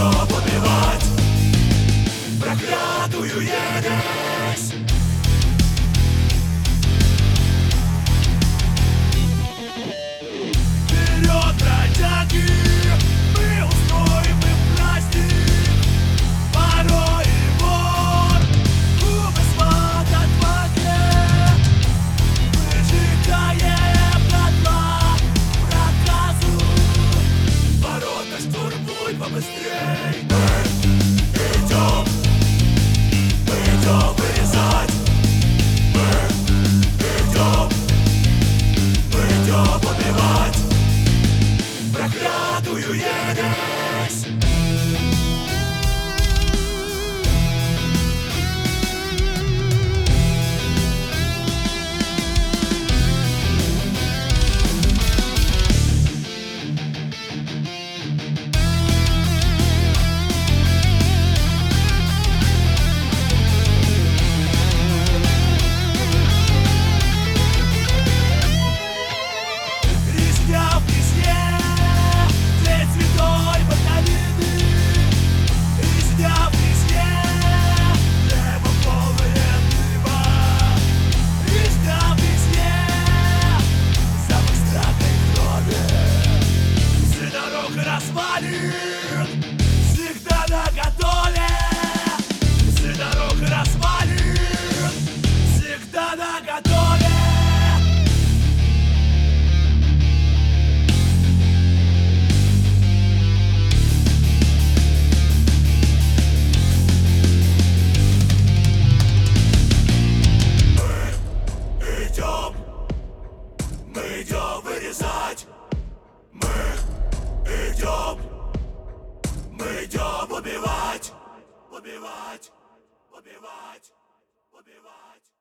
идем убивать проклятую ересь. Вперед, бродяги, мы устроим им праздник. Порой и вор, губы смотрят в огне. Выжигаем дотла проказу. Ворота штурмуй побыстрей. Мы идем вырезать. Мы идем убивать проклятую ересь. Всегда наготове, все дорог развалин, всегда наготове. Мы идем вырезать. Мы идем убивать, убивать, убивать, убивать.